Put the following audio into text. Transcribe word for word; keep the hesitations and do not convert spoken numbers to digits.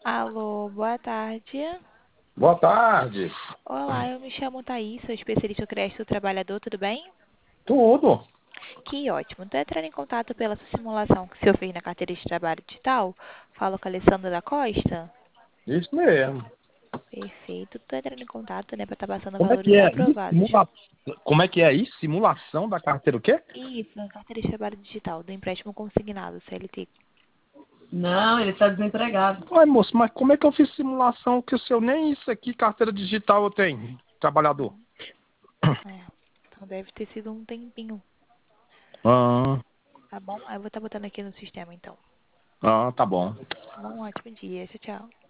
Alô, boa tarde. Boa tarde. Olá, eu me chamo Thaís, sou especialista no crédito do trabalhador, tudo bem? Tudo. Que ótimo. Estou entrando em contato pela sua simulação que o senhor fez na carteira de trabalho digital. Falo com a Alessandra da Costa. Isso mesmo. Perfeito. Estou entrando em contato, né, para estar passando Como é valores que é? Ih, aprovados. simula... Como é que é isso? Simulação da carteira o quê? Isso, na carteira de trabalho digital, do empréstimo consignado, C L T. Não, ele está desempregado. Ué, moço, mas como é que eu fiz simulação que o seu nem isso aqui, carteira digital, eu tenho, trabalhador? É, então deve ter sido um tempinho, Ah, tá bom? Aí eu vou estar botando aqui no sistema, então. ah, tá bom. Tá bom? Um ótimo dia. Tchau, tchau.